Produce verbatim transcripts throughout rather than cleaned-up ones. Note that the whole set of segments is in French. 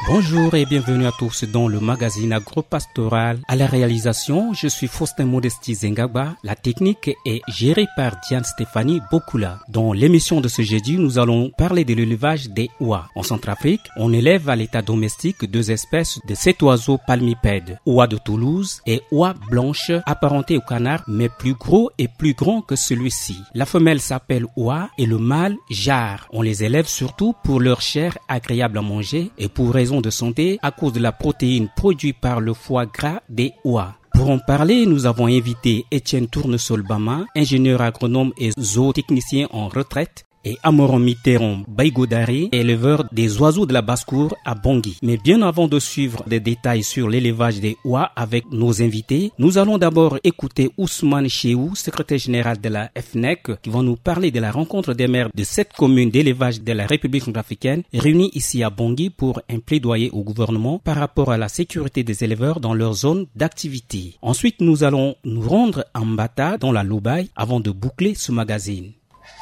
Bonjour et bienvenue à tous dans le magazine Agropastoral. À la réalisation, je suis Faustin Modesti Zengaba. La technique est gérée par Diane Stéphanie Bokula. Dans l'émission de ce jeudi, nous allons parler de l'élevage des oies. En Centrafrique, on élève à l'état domestique deux espèces de cet oiseau palmipède, oie de Toulouse et oie blanche, apparentée au canard, mais plus gros et plus grand que celui-ci. La femelle s'appelle oie et le mâle jarre. On les élève surtout pour leur chair agréable à manger et pour raison de santé à cause de la protéine produite par le foie gras des oies. Pour en parler, nous avons invité Étienne Tournesol Bama, ingénieur agronome et zootechnicien en retraite, et Amoron Mitterrand Baigodari, éleveur des oiseaux de la basse-cour à Bangui. Mais bien avant de suivre des détails sur l'élevage des oies avec nos invités, nous allons d'abord écouter Ousmane Chéou, secrétaire général de la F N E C, qui va nous parler de la rencontre des maires de sept communes d'élevage de la République centrafricaine réunies ici à Bangui pour un plaidoyer au gouvernement par rapport à la sécurité des éleveurs dans leur zone d'activité. Ensuite, nous allons nous rendre à Mbata, dans la Loubaye, avant de boucler ce magazine.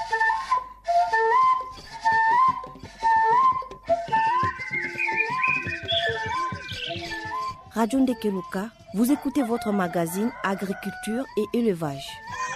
Radio Ndekeluka, vous écoutez votre magazine Agriculture et Élevage.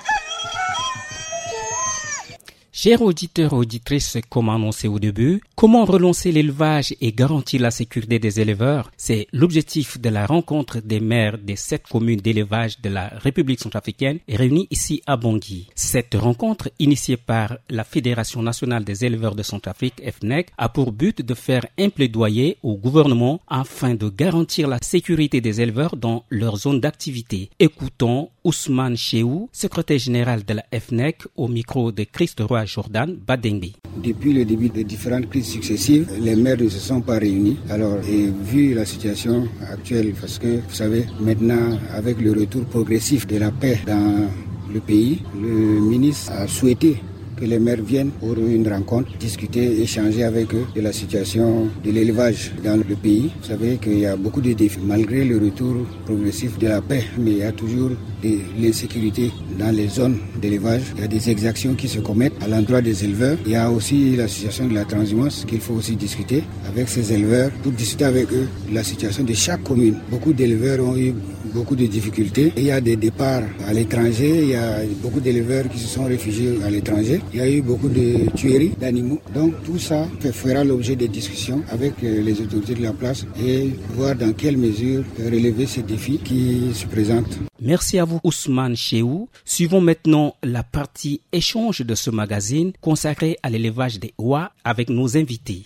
Chers auditeurs et auditrices, comme annoncé au début, comment relancer l'élevage et garantir la sécurité des éleveurs? C'est l'objectif de la rencontre des maires des sept communes d'élevage de la République centrafricaine réunies ici à Bangui. Cette rencontre, initiée par la Fédération nationale des éleveurs de Centrafrique, F N E C, a pour but de faire un plaidoyer au gouvernement afin de garantir la sécurité des éleveurs dans leur zone d'activité. Écoutons Ousmane Chéou, secrétaire général de la F N E C, au micro de Christ Roy Jordan Badengbi. Depuis le début des différentes crises successives, les maires ne se sont pas réunis. Alors, et vu la situation actuelle, parce que vous savez, maintenant, avec le retour progressif de la paix dans le pays, le ministre a souhaité que les maires viennent pour une rencontre, discuter, échanger avec eux de la situation de l'élevage dans le pays. Vous savez qu'il y a beaucoup de défis, malgré le retour progressif de la paix, mais il y a toujours de l'insécurité dans les zones d'élevage. Il y a des exactions qui se commettent à l'endroit des éleveurs. Il y a aussi la situation de la transhumance qu'il faut aussi discuter avec ces éleveurs pour discuter avec eux de la situation de chaque commune. Beaucoup d'éleveurs ont eu beaucoup de difficultés. Il y a des départs à l'étranger, il y a beaucoup d'éleveurs qui se sont réfugiés à l'étranger. Il y a eu beaucoup de tueries d'animaux. Donc tout ça fera l'objet de discussions avec les autorités de la place et voir dans quelle mesure relever ces défis qui se présentent. Merci à vous Ousmane Chéou. Suivons maintenant la partie échange de ce magazine consacré à l'élevage des oies avec nos invités.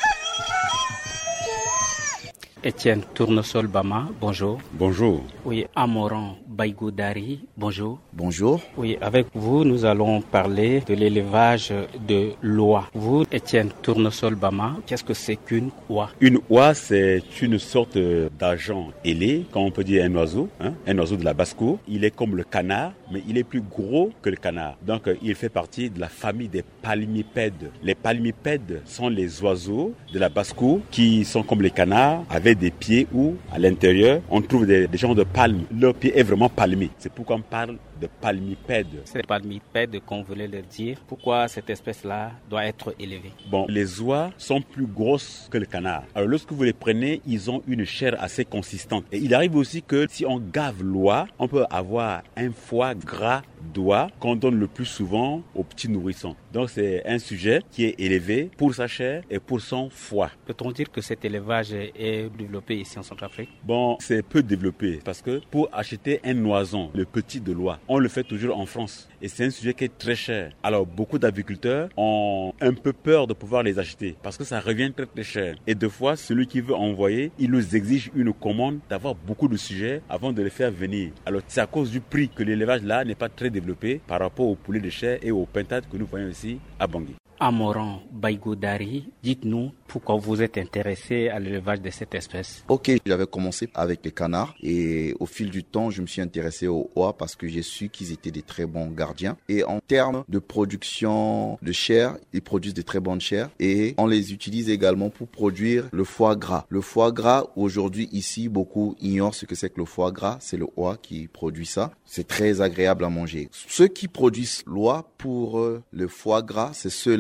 Étienne Tournesol Bama, bonjour. Bonjour. Oui, Amoron Baigodari, bonjour. Bonjour. Oui, avec vous, nous allons parler de l'élevage de l'oie. Vous, Étienne Tournesol Bama, qu'est-ce que c'est qu'une oie? Une oie, c'est une sorte d'agent ailé, comme on peut dire un oiseau, hein, un oiseau de la basse-cour. Il est comme le canard, mais il est plus gros que le canard. Donc, il fait partie de la famille des palmipèdes. Les palmipèdes sont les oiseaux de la basse-cour qui sont comme les canards, avec des pieds où, à l'intérieur, on trouve des, des genres de palmes. Leur pied est vraiment palmé. C'est pourquoi on parle de palmipèdes. C'est palmipèdes qu'on voulait leur dire. Pourquoi cette espèce-là doit être élevée? Bon, les oies sont plus grosses que le canard. Alors, lorsque vous les prenez, ils ont une chair assez consistante. Et il arrive aussi que si on gave l'oie, on peut avoir un foie gras d'oie qu'on donne le plus souvent aux petits nourrissons. Donc, c'est un sujet qui est élevé pour sa chair et pour son foie. Peut-on dire que cet élevage est développé ici en Centrafrique? Bon, c'est peu développé parce que pour acheter un oison, le petit de l'oie, on le fait toujours en France. Et c'est un sujet qui est très cher. Alors, beaucoup d'agriculteurs ont un peu peur de pouvoir les acheter parce que ça revient très très cher. Et deux fois, celui qui veut envoyer, il nous exige une commande d'avoir beaucoup de sujets avant de les faire venir. Alors, c'est à cause du prix que l'élevage là n'est pas très développé par rapport au poulet de chair et aux pintades que nous voyons ici à Bangui. Amoron Baigodari, dites-nous pourquoi vous êtes intéressé à l'élevage de cette espèce. Ok, j'avais commencé avec les canards et au fil du temps, je me suis intéressé aux oies parce que j'ai su qu'ils étaient des très bons gardiens. Et en termes de production de chair, ils produisent de très bonnes chairs et on les utilise également pour produire le foie gras. Le foie gras, aujourd'hui ici, beaucoup ignorent ce que c'est que le foie gras. C'est le oie qui produit ça. C'est très agréable à manger. Ceux qui produisent l'oie pour euh, le foie gras, c'est ceux-là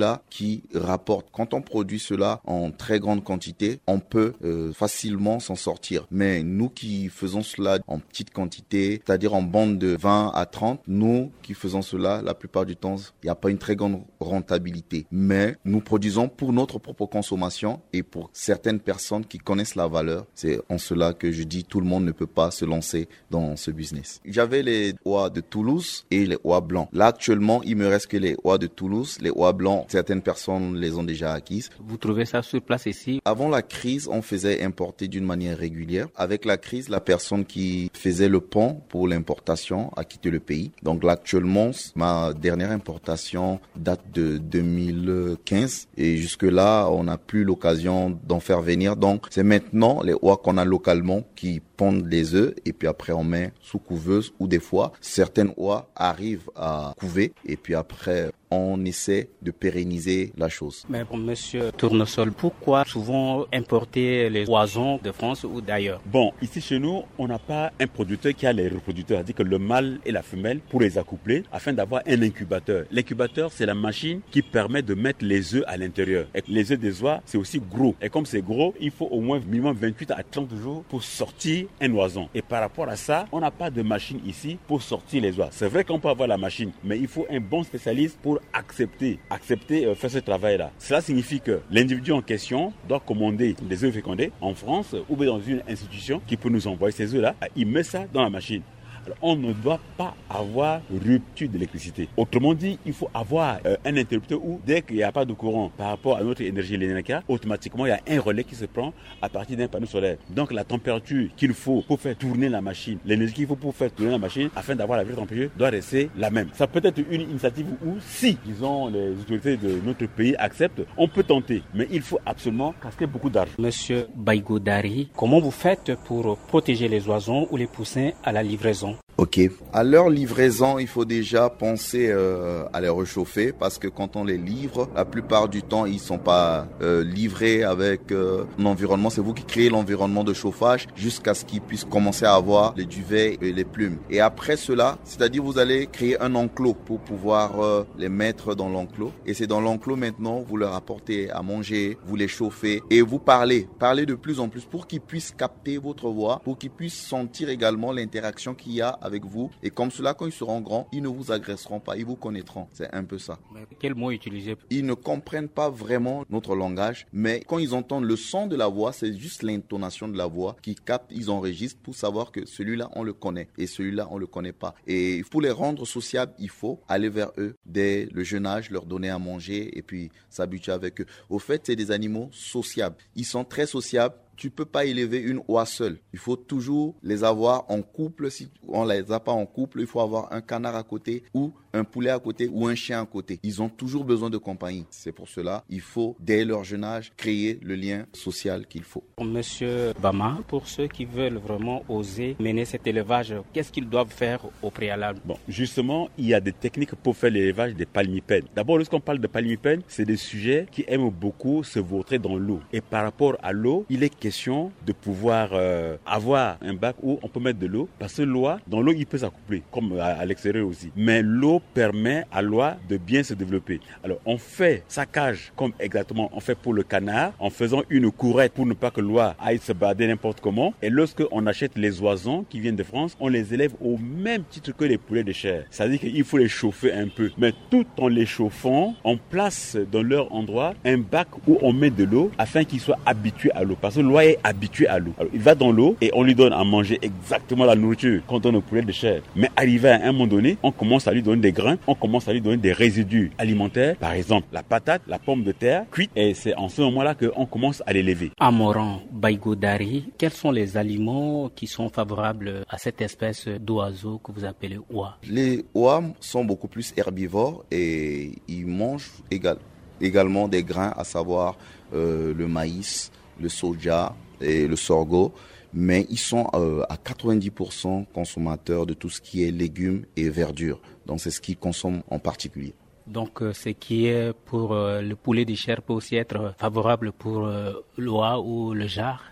cela qui rapporte. Quand on produit cela en très grande quantité, on peut euh, facilement s'en sortir. Mais nous qui faisons cela en petite quantité, c'est-à-dire en bande de vingt à trente, nous qui faisons cela, la plupart du temps, il n'y a pas une très grande rentabilité. Mais nous produisons pour notre propre consommation et pour certaines personnes qui connaissent la valeur. C'est en cela que je dis tout le monde ne peut pas se lancer dans ce business. J'avais les oies de Toulouse et les oies blancs. Là, actuellement, il me reste que les oies de Toulouse. Les oies blancs, certaines personnes les ont déjà acquises. Vous trouvez ça sur place ici? Avant la crise, on faisait importer d'une manière régulière. Avec la crise, la personne qui faisait le pont pour l'importation a quitté le pays. Donc là, actuellement, ma dernière importation date de deux mille quinze et jusque-là, on n'a plus l'occasion d'en faire venir. Donc, c'est maintenant les oies qu'on a localement qui pondent les œufs et puis après on met sous couveuse ou des fois certaines oies arrivent à couver et puis après on essaie de pérenniser la chose. Mais bon, monsieur Tournesol, pourquoi souvent importer les oisons de France ou d'ailleurs? Bon, ici chez nous, on n'a pas un producteur qui a les reproducteurs, c'est-à-dire que le mâle et la femelle pour les accoupler afin d'avoir un incubateur. L'incubateur, c'est la machine qui permet de mettre les œufs à l'intérieur. Et les œufs des oies, c'est aussi gros. Et comme c'est gros, il faut au moins minimum vingt-huit à trente jours pour sortir un oison. Et par rapport à ça, on n'a pas de machine ici pour sortir les oies. C'est vrai qu'on peut avoir la machine, mais il faut un bon spécialiste pour accepter, accepter euh, faire ce travail-là. Cela signifie que l'individu en question doit commander des œufs fécondés en France ou bien dans une institution qui peut nous envoyer ces œufs-là. Il met ça dans la machine. Alors, on ne doit pas avoir rupture d'électricité. Autrement dit, il faut avoir euh, un interrupteur où, dès qu'il n'y a pas de courant par rapport à notre énergie linéaire, automatiquement, il y a un relais qui se prend à partir d'un panneau solaire. Donc, la température qu'il faut pour faire tourner la machine, l'énergie qu'il faut pour faire tourner la machine, afin d'avoir la vraie température, doit rester la même. Ça peut être une initiative où, si, disons, les autorités de notre pays acceptent, on peut tenter. Mais il faut absolument casquer beaucoup d'argent. Monsieur Baigodari, comment vous faites pour protéger les oisons ou les poussins à la livraison? Ok. À leur livraison, il faut déjà penser euh, à les réchauffer parce que quand on les livre, la plupart du temps, ils sont pas euh, livrés avec euh, un environnement. C'est vous qui créez l'environnement de chauffage jusqu'à ce qu'ils puissent commencer à avoir les duvets et les plumes. Et après cela, c'est-à-dire vous allez créer un enclos pour pouvoir euh, les mettre dans l'enclos. Et c'est dans l'enclos maintenant, vous leur apportez à manger, vous les chauffez et vous parlez. Parlez de plus en plus pour qu'ils puissent capter votre voix, pour qu'ils puissent sentir également l'interaction qu'il y a avec vous. Et comme cela, quand ils seront grands, ils ne vous agresseront pas, ils vous connaîtront. C'est un peu ça. Mais quel mot utiliser? Ils ne comprennent pas vraiment notre langage, mais quand ils entendent le son de la voix, c'est juste l'intonation de la voix qu'ils captent, ils enregistrent pour savoir que celui-là, on le connaît et celui-là, on le connaît pas. Et pour les rendre sociables, il faut aller vers eux dès le jeune âge, leur donner à manger et puis s'habituer avec eux. Au fait, c'est des animaux sociables. Ils sont très sociables. Tu peux pas élever une oie seule. Il faut toujours les avoir en couple. Si on les a pas en couple, il faut avoir un canard à côté ou un poulet à côté ou un chien à côté. Ils ont toujours besoin de compagnie. C'est pour cela, il faut, dès leur jeune âge, créer le lien social qu'il faut. Monsieur Bama, pour ceux qui veulent vraiment oser mener cet élevage, qu'est-ce qu'ils doivent faire au préalable? Bon, justement, il y a des techniques pour faire l'élevage des palmipèdes. D'abord, lorsqu'on parle de palmipèdes, c'est des sujets qui aiment beaucoup se vautrer dans l'eau. Et par rapport à l'eau, il est question de pouvoir euh, avoir un bac où on peut mettre de l'eau, parce que l'eau, dans l'eau, il peut s'accoupler, comme à, à l'extérieur aussi. Mais l'eau permet à l'oie de bien se développer. Alors, on fait sa cage comme exactement on fait pour le canard, en faisant une courette pour ne pas que l'oie aille se balader n'importe comment. Et lorsque on achète les oisons qui viennent de France, on les élève au même titre que les poulets de chair. C'est-à-dire qu'il faut les chauffer un peu. Mais tout en les chauffant, on place dans leur endroit un bac où on met de l'eau afin qu'ils soient habitués à l'eau. Parce que l'oie est habitué à l'eau. Alors, il va dans l'eau et on lui donne à manger exactement la nourriture qu'on donne au poulet de chair. Mais arrivé à un moment donné, on commence à lui donner des grains, on commence à lui donner des résidus alimentaires. Par exemple, la patate, la pomme de terre cuite. Et c'est en ce moment-là qu'on commence à l'élever. Amoran Baigodari, quels sont les aliments qui sont favorables à cette espèce d'oiseau que vous appelez oie? Les oies sont beaucoup plus herbivores et ils mangent égal, également des grains, à savoir euh, le maïs, le soja et le sorgho, mais ils sont euh, à quatre-vingt-dix pour cent consommateurs de tout ce qui est légumes et verdures. Donc c'est ce qu'ils consomment en particulier. Donc euh, ce qui est pour euh, le poulet de chair peut aussi être favorable pour euh, l'oie ou le jard?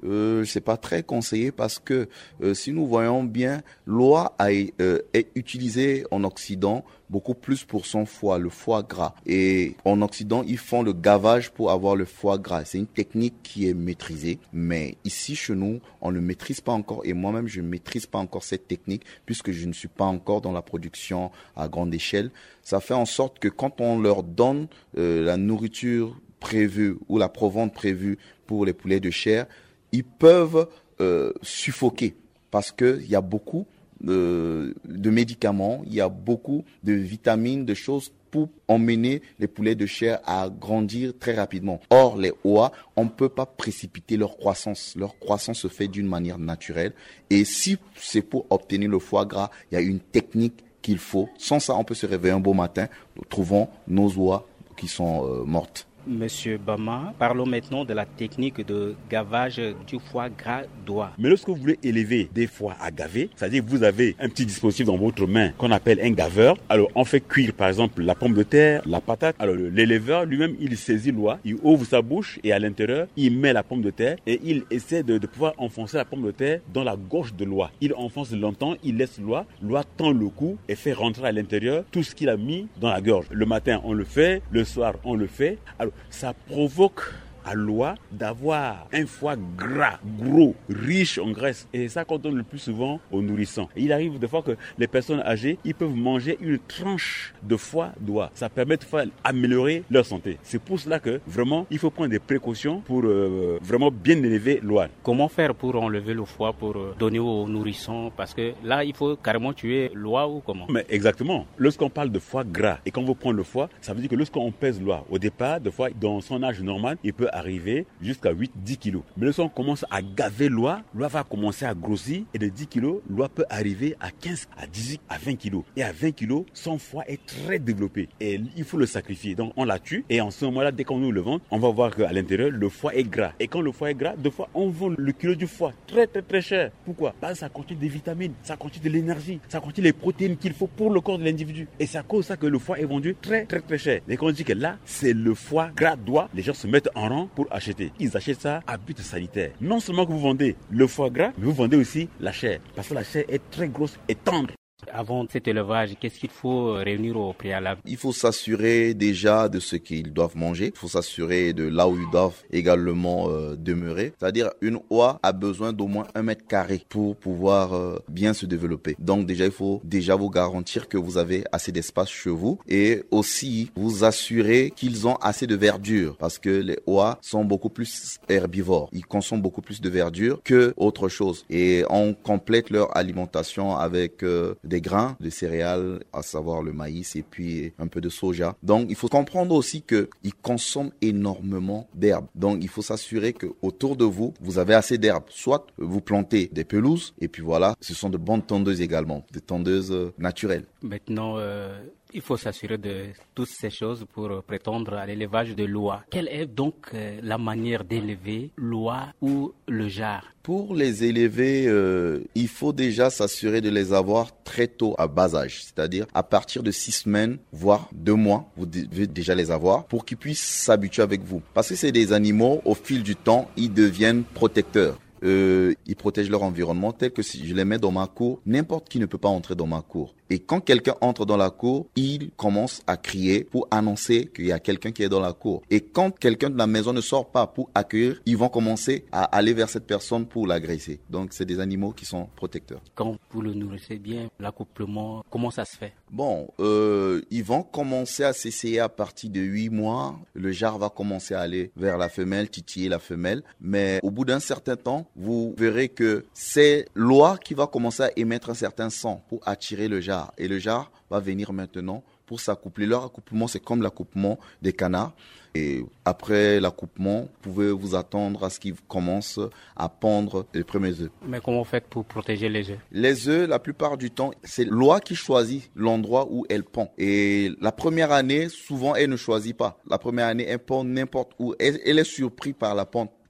euh, c'est pas très conseillé parce que euh, si nous voyons bien, l'oie a, euh, est utilisée en Occident beaucoup plus pour son foie, le foie gras. Et en Occident, ils font le gavage pour avoir le foie gras. C'est une technique qui est maîtrisée, mais ici chez nous, on ne maîtrise pas encore. Et moi-même, je ne maîtrise pas encore cette technique puisque je ne suis pas encore dans la production à grande échelle. Ça fait en sorte que quand on leur donne euh, la nourriture prévue ou la provende prévue pour les poulets de chair, ils peuvent euh, suffoquer parce qu'il y a beaucoup de, de médicaments, il y a beaucoup de vitamines, de choses pour emmener les poulets de chair à grandir très rapidement. Or, les O A, on ne peut pas précipiter leur croissance. Leur croissance se fait d'une manière naturelle. Et si c'est pour obtenir le foie gras, il y a une technique qu'il faut. Sans ça, on peut se réveiller un beau matin, nous trouvons nos O A qui sont euh, mortes. Monsieur Bama, parlons maintenant de la technique de gavage du foie gras d'oie. Mais lorsque vous voulez élever des foies à gaver, c'est-à-dire que vous avez un petit dispositif dans votre main qu'on appelle un gaveur. Alors on fait cuire par exemple la pomme de terre, la patate. Alors l'éleveur lui-même, il saisit l'oie, il ouvre sa bouche et à l'intérieur, il met la pomme de terre et il essaie de, de pouvoir enfoncer la pomme de terre dans la gorge de l'oie. Il enfonce longtemps, il laisse l'oie, l'oie tend le cou et fait rentrer à l'intérieur tout ce qu'il a mis dans la gorge. Le matin on le fait, le soir on le fait. Alors ça provoque à l'oie d'avoir un foie gras, gros, riche en graisse. Et ça qu'on donne le plus souvent aux nourrissons. Et il arrive des fois que les personnes âgées, ils peuvent manger une tranche de foie d'oie. Ça permet d'améliorer leur santé. C'est pour cela que vraiment, il faut prendre des précautions pour euh, vraiment bien élever l'oie. Comment faire pour enlever le foie, pour donner aux nourrissons? Parce que là, il faut carrément tuer l'oie ou comment? Mais exactement. Lorsqu'on parle de foie gras et qu'on veut prendre le foie, ça veut dire que lorsqu'on pèse l'oie, au départ, des fois, dans son âge normal, il peut arriver jusqu'à huit à dix kilos. Mais lorsqu'on commence à gaver l'oie, l'oie va commencer à grossir et de dix kilos, l'oie peut arriver à quinze, à dix-huit, à vingt kilos. Et à vingt kilos, son foie est très développé et il faut le sacrifier. Donc on la tue et en ce moment-là, dès qu'on ouvre le ventre, on va voir qu'à l'intérieur, le foie est gras. Et quand le foie est gras, deux fois, on vend le kilo du foie très très très cher. Pourquoi? Parce que ça contient des vitamines, ça contient de l'énergie, ça contient les protéines qu'il faut pour le corps de l'individu. Et c'est à cause de ça que le foie est vendu très très très cher. Et quand on dit que là, c'est le foie gras d'oie, les gens se mettent en rang pour acheter. Ils achètent ça à but sanitaire. Non seulement que vous vendez le foie gras, mais vous vendez aussi la chair. Parce que la chair est très grosse et tendre. Avant cet élevage, qu'est-ce qu'il faut réunir au préalable? Il faut s'assurer déjà de ce qu'ils doivent manger. Il faut s'assurer de là où ils doivent également euh, demeurer. C'est-à-dire une oie a besoin d'au moins un mètre carré pour pouvoir euh, bien se développer. Donc déjà, il faut déjà vous garantir que vous avez assez d'espace chez vous et aussi vous assurer qu'ils ont assez de verdure parce que les oies sont beaucoup plus herbivores. Ils consomment beaucoup plus de verdure que autre chose et on complète leur alimentation avec euh, des grains de céréales, à savoir le maïs et puis un peu de soja. Donc, il faut comprendre aussi qu'ils consomment énormément d'herbes. Donc, il faut s'assurer que autour de vous, vous avez assez d'herbes. Soit vous plantez des pelouses et puis voilà, ce sont de bonnes tondeuses également, des tondeuses euh, naturelles. Maintenant, euh, il faut s'assurer de toutes ces choses pour prétendre à l'élevage de l'oie. Quelle est donc euh, la manière d'élever l'oie ou le jar? Pour les élever, euh, il faut déjà s'assurer de les avoir très tôt à bas âge, c'est-à-dire à partir de six semaines, voire deux mois, vous devez déjà les avoir pour qu'ils puissent s'habituer avec vous. Parce que c'est des animaux, au fil du temps, ils deviennent protecteurs. Euh, ils protègent leur environnement tel que si je les mets dans ma cour, n'importe qui ne peut pas entrer dans ma cour. Et quand quelqu'un entre dans la cour, il commence à crier pour annoncer qu'il y a quelqu'un qui est dans la cour. Et quand quelqu'un de la maison ne sort pas pour accueillir, ils vont commencer à aller vers cette personne pour l'agresser. Donc c'est des animaux qui sont protecteurs. Quand vous le nourrissez bien, l'accouplement, comment ça se fait? Bon, euh, ils vont commencer à s'essayer à partir de huit mois. Le jar va commencer à aller vers la femelle, titiller la femelle. Mais au bout d'un certain temps, vous verrez que c'est l'oie qui va commencer à émettre un certain sang pour attirer le jar. Et le jar va venir maintenant pour s'accoupler. Leur accouplement, c'est comme l'accouplement des canards. Et après l'accouplement, vous pouvez vous attendre à ce qu'ils commencent à pondre les premiers œufs. Mais comment vous faites pour protéger les œufs? Les œufs, la plupart du temps, c'est l'oie qui choisit l'endroit où elle pond. Et la première année, souvent, elle ne choisit pas. La première année, elle pond n'importe où. Elle, elle est surprise par la ponte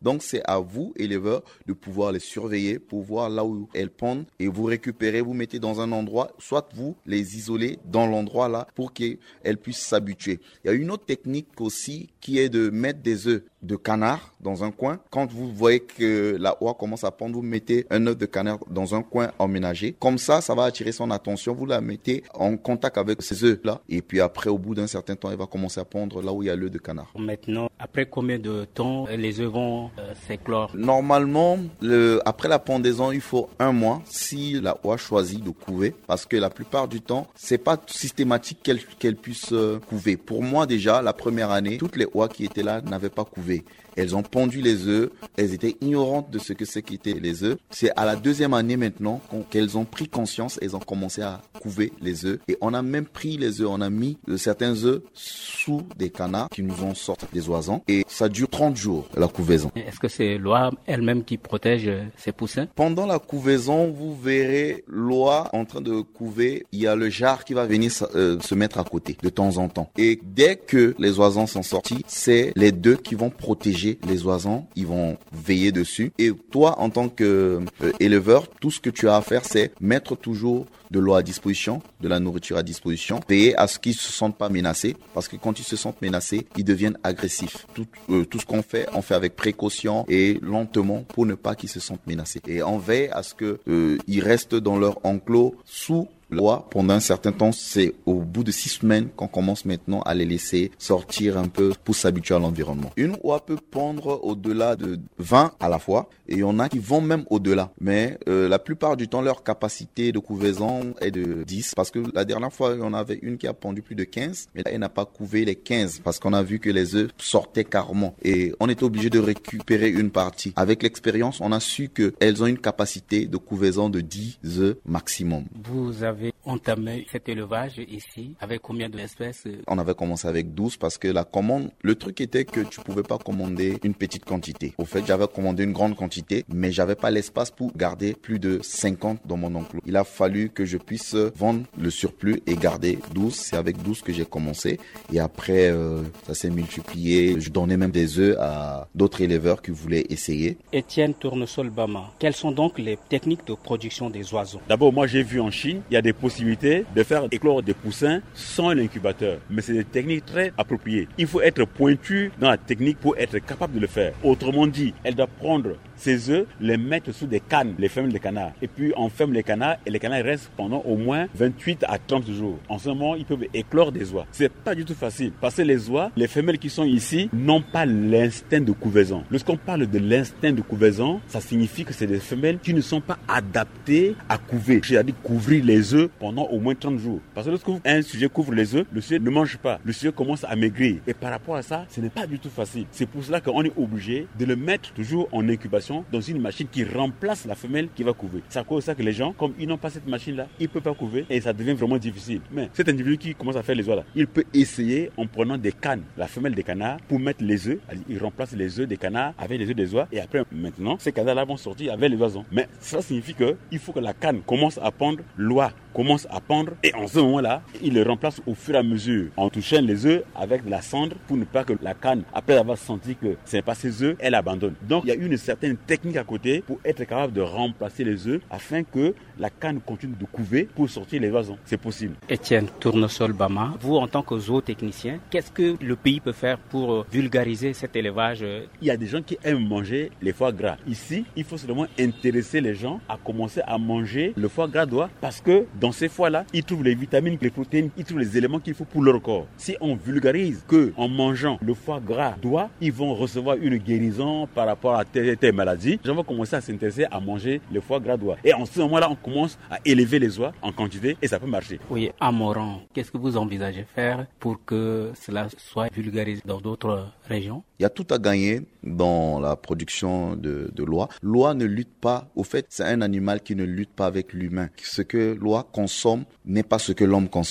Donc c'est à vous, éleveurs, de pouvoir les surveiller pour voir là où elles pondent et vous récupérez, vous mettez dans un endroit, soit vous les isolez dans l'endroit là pour qu'elles puissent s'habituer. Il y a une autre technique aussi qui est de mettre des œufs de canard dans un coin. Quand vous voyez que la oie commence à pondre, vous mettez un œuf de canard dans un coin emménagé. Comme ça, ça va attirer son attention. Vous la mettez en contact avec ces œufs-là. Et puis après, au bout d'un certain temps, elle va commencer à pondre là où il y a l'œuf de canard. Maintenant, après combien de temps les œufs vont euh, s'éclore? Normalement, le, après la pondaison, il faut un mois si la oie choisit de couver. Parce que la plupart du temps, c'est pas systématique qu'elle, qu'elle puisse euh, couver. Pour moi, déjà, la première année, toutes les oies qui étaient là n'avaient pas couvé. Elles ont pondu les œufs, elles étaient ignorantes de ce que c'est qu'étaient les œufs. C'est à la deuxième année maintenant qu'elles ont pris conscience, elles ont commencé à couver les œufs. Et on a même pris les œufs, on a mis certains œufs sous des canards qui nous ont sorti des oisons. Et ça dure trente jours, la couvaison. Est-ce que c'est l'oie elle-même qui protège ses poussins? Pendant la couvaison, vous verrez l'oie en train de couver. Il y a le jar qui va venir euh, se mettre à côté de temps en temps. Et dès que les oisons sont sortis, c'est les deux qui vont protéger les oisons, ils vont veiller dessus. Et toi, en tant que euh, éleveur, tout ce que tu as à faire, c'est mettre toujours de l'eau à disposition, de la nourriture à disposition, veiller à ce qu'ils ne se sentent pas menacés, parce que quand ils se sentent menacés, ils deviennent agressifs. Tout, euh, tout ce qu'on fait, on fait avec précaution et lentement pour ne pas qu'ils se sentent menacés. Et on veille à ce que euh, ils restent dans leur enclos sous l'oie pendant un certain temps. C'est au bout de six semaines qu'on commence maintenant à les laisser sortir un peu pour s'habituer à l'environnement. Une oie peut pondre au-delà de vingt à la fois et il y en a qui vont même au-delà. Mais euh, la plupart du temps, leur capacité de couvaison est de dix parce que la dernière fois, il y en avait une qui a pondu plus de quinze, mais là, elle n'a pas couvé les quinze parce qu'on a vu que les œufs sortaient carrément et on était obligé de récupérer une partie. Avec l'expérience, on a su qu'elles ont une capacité de couvaison de dix œufs maximum. Vous avez entamé cet élevage ici avec combien d'espèces? On avait commencé avec douze parce que la commande, le truc était que tu pouvais pas commander une petite quantité. Au fait, j'avais commandé une grande quantité, mais j'avais pas l'espace pour garder plus de cinquante dans mon enclos. Il a fallu que je puisse vendre le surplus et garder douze. C'est avec douze que j'ai commencé. Et après, euh, ça s'est multiplié. Je donnais même des œufs à d'autres éleveurs qui voulaient essayer. Étienne Tournesol Bama, quelles sont donc les techniques de production des oiseaux? D'abord, moi j'ai vu en Chine, il y a des possibilités de faire éclore des poussins sans l'incubateur. Mais c'est des techniques très appropriées. Il faut être pointu dans la technique pour être capable de le faire. Autrement dit, elle doit prendre ces œufs, les mettre sous des cannes, les femelles de canards. Et puis on ferme les canards et les canards restent pendant au moins vingt-huit à trente jours. En ce moment, ils peuvent éclore des oies. C'est pas du tout facile parce que les oies, les femelles qui sont ici, n'ont pas l'instinct de couvaison. Lorsqu'on parle de l'instinct de couvaison, ça signifie que c'est des femelles qui ne sont pas adaptées à couver. C'est-à-dire couvrir les œufs pendant au moins trente jours. Parce que lorsque un sujet couvre les œufs, le sujet ne mange pas. Le sujet commence à maigrir. Et par rapport à ça, ce n'est pas du tout facile. C'est pour cela qu'on est obligé de le mettre toujours en incubation dans une machine qui remplace la femelle qui va couver. C'est à cause de ça que les gens, comme ils n'ont pas cette machine-là, ils ne peuvent pas couver et ça devient vraiment difficile. Mais cet individu qui commence à faire les oies là, il peut essayer en prenant des cannes, la femelle des canards, pour mettre les œufs. Il remplace les œufs des canards avec les œufs des oies et après, maintenant, ces canards-là vont sortir avec les oiseaux. Mais ça signifie qu'il faut que la canne commence à pondre, l'oie commence à pondre et en ce moment-là, il le remplace au fur et à mesure en touchant les œufs avec de la cendre pour ne pas que la canne, après avoir senti que ce n'est pas ses œufs, elle abandonne. Donc, il y a une certaine technique à côté pour être capable de remplacer les œufs afin que la canne continue de couver pour sortir les oiseaux. C'est possible. Étienne Tournesol Bama, vous en tant que zootechnicien, qu'est-ce que le pays peut faire pour vulgariser cet élevage? Il y a des gens qui aiment manger les foie gras. Ici, il faut seulement intéresser les gens à commencer à manger le foie gras d'oie parce que dans ces foies-là, ils trouvent les vitamines, les protéines, ils trouvent les éléments qu'il faut pour leur corps. Si on vulgarise que en mangeant le foie gras d'oie, ils vont recevoir une guérison par rapport à telle et telle maladie, les gens vont commencer à s'intéresser à manger le foie gras d'oie. Et en ce moment-là, on commence à élever les oies en quantité et ça peut marcher. Oui, à Moran, qu'est-ce que vous envisagez faire pour que cela soit vulgarisé dans d'autres régions? Il y a tout à gagner dans la production de, de l'oie. L'oie ne lutte pas. Au fait, c'est un animal qui ne lutte pas avec l'humain. Ce que l'oie consomme n'est pas ce que l'homme consomme.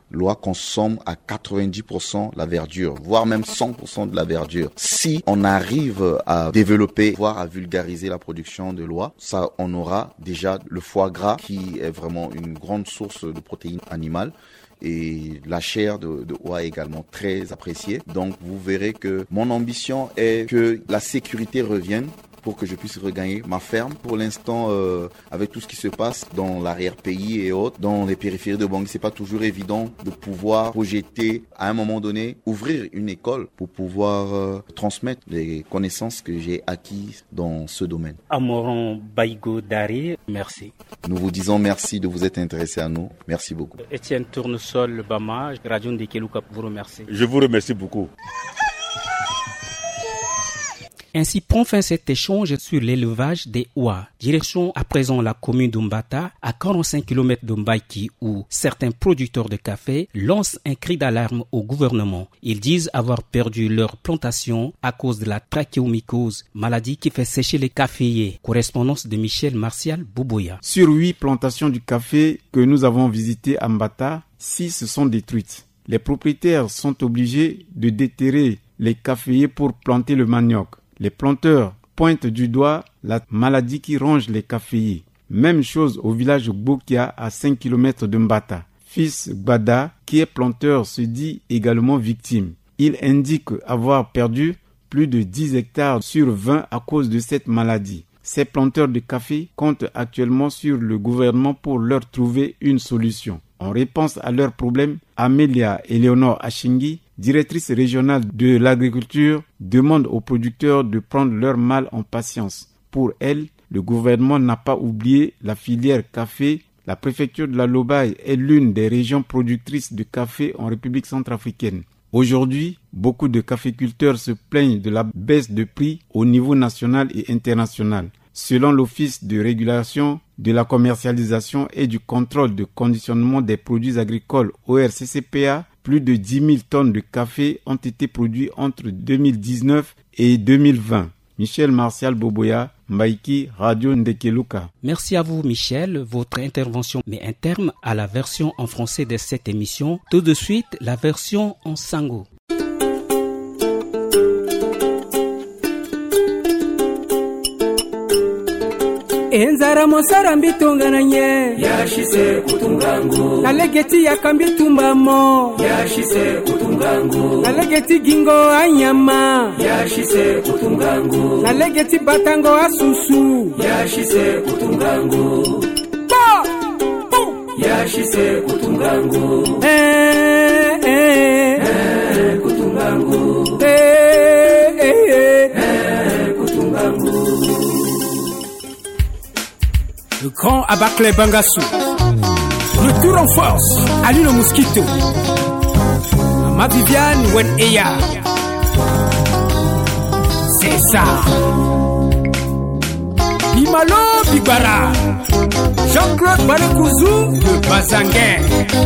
l'O A consomme à quatre-vingt-dix pour cent la verdure, voire même cent pour cent de la verdure. Si on arrive à développer, voire à vulgariser la production de l'O A, ça, on aura déjà le foie gras qui est vraiment une grande source de protéines animales. Et la chair de, de oie est également très appréciée. Donc vous verrez que mon ambition est que la sécurité revienne pour que je puisse regagner ma ferme. Pour l'instant, euh, avec tout ce qui se passe dans l'arrière-pays et autres, dans les périphéries de Bangui, c'est pas toujours évident de pouvoir projeter à un moment donné, ouvrir une école pour pouvoir euh, transmettre les connaissances que j'ai acquises dans ce domaine. Amoron Baïgo Dari, merci. Nous vous disons merci de vous être intéressé à nous. Merci beaucoup. Étienne Tournesol Bama, Radio Ndekeluka, vous remercie. Je vous remercie beaucoup. Ainsi prend fin cet échange sur l'élevage des oies. Direction à présent la commune d'Umbata, à quarante-cinq kilomètres de Mbaïki, où certains producteurs de café lancent un cri d'alarme au gouvernement. Ils disent avoir perdu leur plantation à cause de la trachéomycose, maladie qui fait sécher les caféiers. Correspondance de Michel Martial Boboya. Sur huit plantations du café que nous avons visitées à Mbata, six sont détruites. Les propriétaires sont obligés de déterrer les caféiers pour planter le manioc. Les planteurs pointent du doigt la maladie qui ronge les caféiers. Même chose au village Bokia à cinq kilomètres de Mbata. Fils Gbada, qui est planteur, se dit également victime. Il indique avoir perdu plus de dix hectares sur vingt à cause de cette maladie. Ces planteurs de café comptent actuellement sur le gouvernement pour leur trouver une solution. En réponse à leurs problèmes, Amélia Eleonore Achingi, directrice régionale de l'agriculture, demande aux producteurs de prendre leur mal en patience. Pour elle, le gouvernement n'a pas oublié la filière café. La préfecture de la Lobaye est l'une des régions productrices de café en République centrafricaine. Aujourd'hui, beaucoup de caféculteurs se plaignent de la baisse de prix au niveau national et international. Selon l'Office de régulation de la commercialisation et du contrôle de conditionnement des produits agricoles O R C C P A, plus de dix mille tonnes de café ont été produits entre deux mille dix-neuf et deux mille vingt. Michel Martial Boboya, Mbaïki, Radio Ndekeluka. Merci à vous Michel, votre intervention met un terme à la version en français de cette émission. Tout de suite, la version en sango. Enzara mosara mbitungana nye yashise kutungangu nalegeti yakambitumbamo yashise kutungangu nalegeti gingo anyama yashise kutungangu nalegeti batango asusu yashise kutungangu pa yashise kutungangu eh eh eh kutungangu eh eh eh kutungangu. Le grand Abacle Bangassou. Retour en force. Alino Mosquito. Ma Viviane Wen-Eya. C'est ça. Imalo Bibara. Jean-Claude Balekouzou de Bazanguin.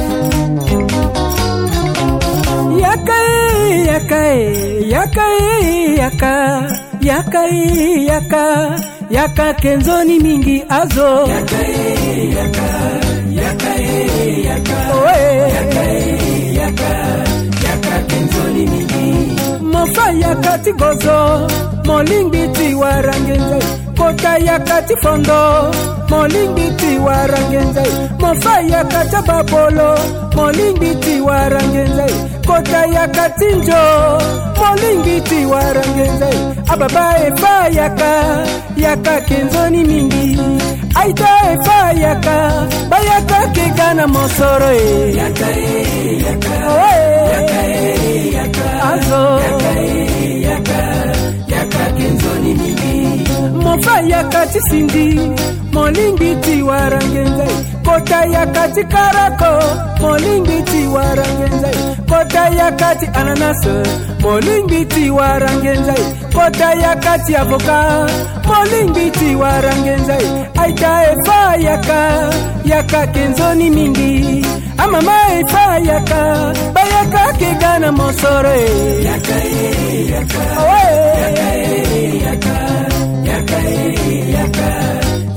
Yakae, yakae, yakae, yaka. Yakae, yaka. Yaka kenzoni mingi azo Yakae, yaka, yakae, yaka Oe Yakae, yaka, yaka kenzoni mingi Mofa yakati gozo Molingbiti warangenzai Kota yakati fondo Molingbiti warangenzai Mofa yakata babolo Molingbiti warangenzai Kota yakati njo Molingbiti warangenzai Ababa efa yaka Yaka kenzoni mingi Aita efa yaka Bayaka kegana mosoro e Yakae, yaka, Oe yakae, yaka Azo Yakae, yaka, yaka kenzoni mingi Mofa yakati sindi Molingbiti warangenzai Kota yakati karako Molingbiti warangenzai Kota yakati ananas Molingbiti warangenzai Kota yakati avoka Molingbiti warangenzai Aita efa yaka Yaka kenzoni mingi Amama efa yaka Bayaka kegana mosoro e Yakae, yaka Oe Yakae, yaka Yakae, yaka Yaka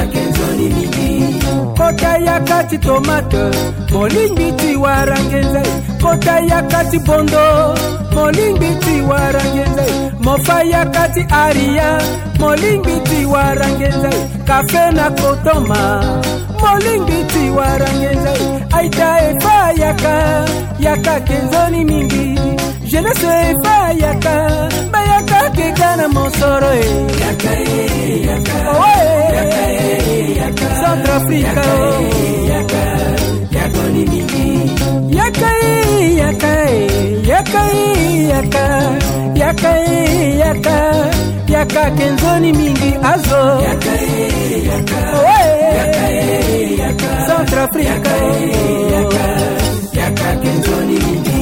kenzoni mingi. Kota ya kati tomate, molingbiti warangenzai. Kota ya kati bondo, molingbiti warangenzai. Mofa ya kati aria, molingbiti warangenzai. Kafe na kotoma, molingbiti warangenzai. Aita efa yaka, yaka kenzoni mingi. Je ne sais pas yaka, ba yaka kekana monsoro e. Yaka e, yaka, oh, e. Yaka e, yaka, Centrafrica, yaka, yaka ni mingi. Yaka e, yaka e, yaka e, yaka, yaka e, yaka, yaka kenzoni mingi azo. Yaka e, yaka, oh, e. Yaka e, yaka, Centrafrica, yaka, yaka kenzoni mingi.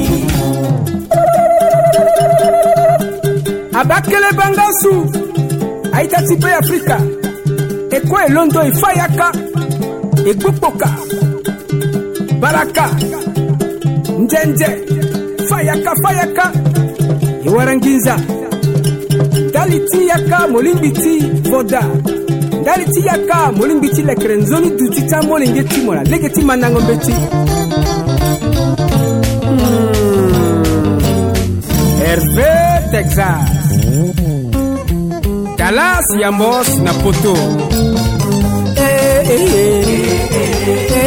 Abakele bangasu aita tipe Afrika eko elondo ifayaka egbopoka baraka njenje fayaka fayaka iwaranginza daliti yaka molimbiti voda daliti yaka molimbiti lekrenzoni dutita molingeti mola legeti manangombeti Hervé Texas Dallas Yambos na poto eh eh eh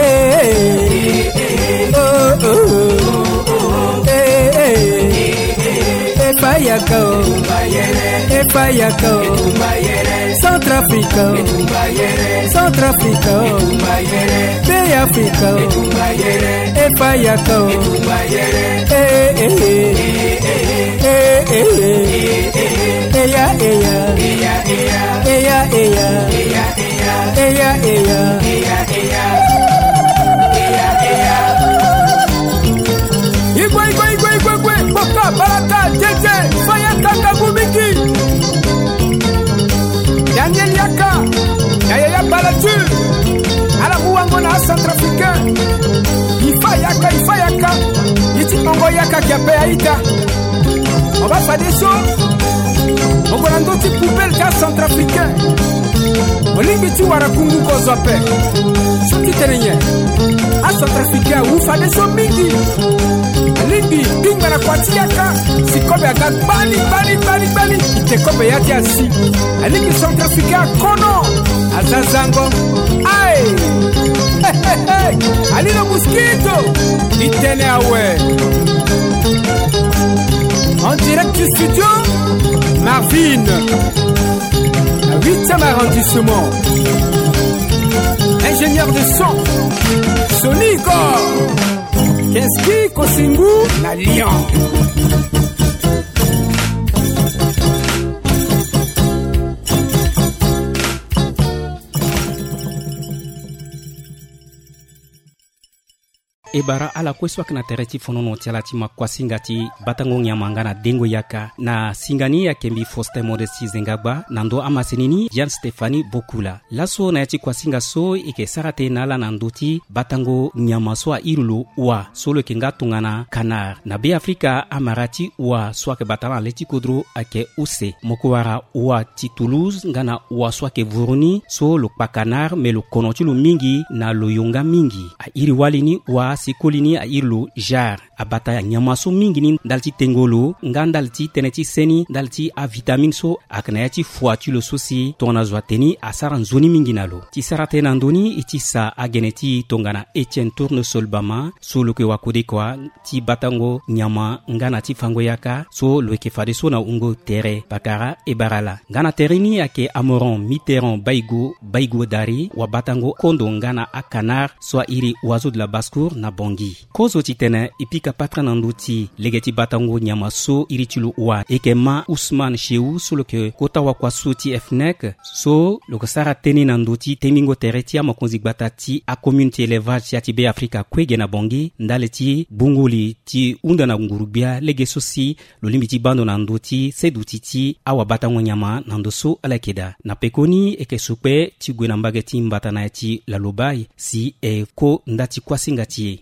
eh oh oh eh eh Fayaka eh Fayaka Centrafrica Centrafrica Bay Africa eh Fayaka eh eh eh eh eya eya eya eya eya eya eya eya igwe igwe igwe igwe igwe boka baraka jeje fayaka kabumiki Daniel Yaka yaya ya balatu ala muwango na Centrafricain ifayaka ifayaka yiti mongo yaka kiape aita on va faire des choses. On va rendre des poubelles cas centrafricains. On limite ou à la Congo Kozope. Ce qui est rien. À centrafricain, ou fait des choses midi. Libi, pinga na kwatiaka. Si kobe aga bali bali bali bali. Ite kobe yati asi. Alibi centrafricain kono. Azazango. Aïe. Ali le mosquito. Itene awe. En direct du studio, Marvin, huitième arrondissement. Ingénieur de son, Sonico, Kenski Kosingu, la Lyon. ebara ala kweswa kana tereti fonono tialati makwasingati batango nyamanga na dengo yaka na singani ya kembi Faustin Modesti Zengagba nando amasenini Jean Stéphanie Bokula laso na yati kwasinga so ike sarate na la nandoti batango nyamaswa irulu wa solo kenga tungana kanar na be Afrika amarati wa swake batala leti kodro ake use mokuwara wa ti Toulouse ngana wa swake vuruni so lo pakanar me lo konotilu mingi na lo yonga mingi a iri walini wa sikolini a irlu jar abata ya nyamaso mingini dalti tengolo ngandalti teneti seni dalti a vitamine so aknayati fuatu lo sosi tona zwateni asara nzoni minginalo ti sarate nandoni iti sa ageneti tongana Etienne Tournesol Bama so lo ke wakode kwa ti batango nyama ngana ti fango yaka so lo ke fade so na ungo tere bakara e barala ngana terini ake Amoron Mitterrand Baigo Baigo dari wa batango kondo ngana akanar so iri oiseau de la basse-cour na bongi kozo titene ipika patra nanduti legeti batango nyama so iritilu wa ekema Ousmane Cheu so loke kota wa kwa suti F N E C so loko sara teni nanduti temingo tereti ama konzi batati a community élevage ya tibe Afrika kwege na bongi ndaleti bunguli ti unda na ngurubia lege sosi lolimiti bando nanduti sedutiti awa batango nyama nandoso alakeda na pekoni eke supe ti gwena mbageti mbatana ya ti la lobai si e ko ndati kwa singati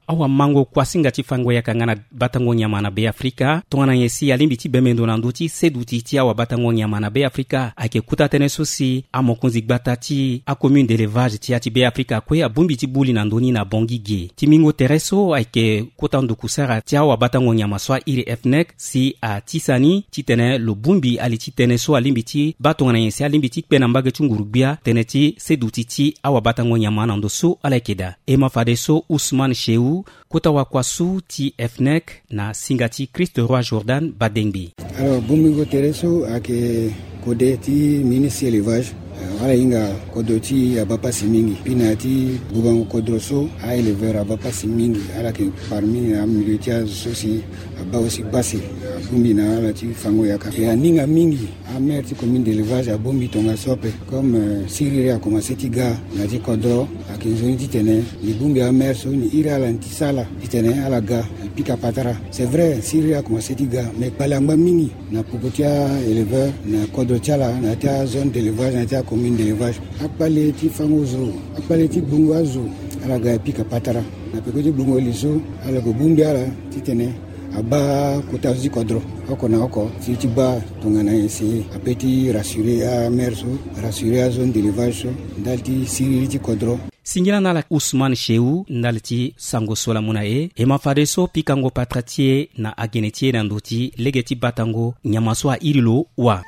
awa mango kwasinga ti fango ya kangana batango nyamana be Afrika tongana yesi alimbi ti bemendo na nduti seduti ti awa batango nyamana be Afrika ake kuta tene sosi amokonzi gbata ti a commune d'élevage ti ati be Afrika kwe abumbi ti buli na ndoni na bongi ge ti mingo tereso ake kuta nduku sara ti awa batango nyama swa iri fnek si a tisani ti tene lo bumbi ali ti tene so alimbi ti batongana yesi alimbi ti kpena mbage ti ngurubia tene ti seduti ti awa batango nyama na ndo so ala keda e mafade so Ousmane Cheu kota wa kwasu ti fnek na singati Christ Roi Jordan Badengbi. Alors Bumingo Tereso ake kode ti ministre élevage wala inga kodoti abapa simingi pinati bubango kodroso a éleveur abapa simingi ala ke parmi a militia sosi aba aussi basi bumbi na ala ti fango yaka e aninga mingi a maire ti commune d'élevage a bumbi tonga sope comme euh, Siriri a commencé ti ga na ti kodro a kinzoni ti tene ni bumbi a maire so ni ira la ntisala ti tene ala ga pika patara c'est vrai Siriri a commencé ti ga mais palamba mingi na popotia éleveur na kodro tiala na ta zone d'élevage na ta commune d'élevage apale ti fango zo apale ti bungo azo ala ga pika patara na peko ti bungo liso ala ko bumbi ala ti tene aba kota zi kodro oko na oko ti ti ba tongana essayer apeti rassurer a maire so rassurer a zone d'élevage so dalti Siriri ti kodro singila nala Ousmane Cheu ndalti sango sola muna e e mafade so pikango patratie na agenetie na ndoti legeti batango nyamaswa irilo wa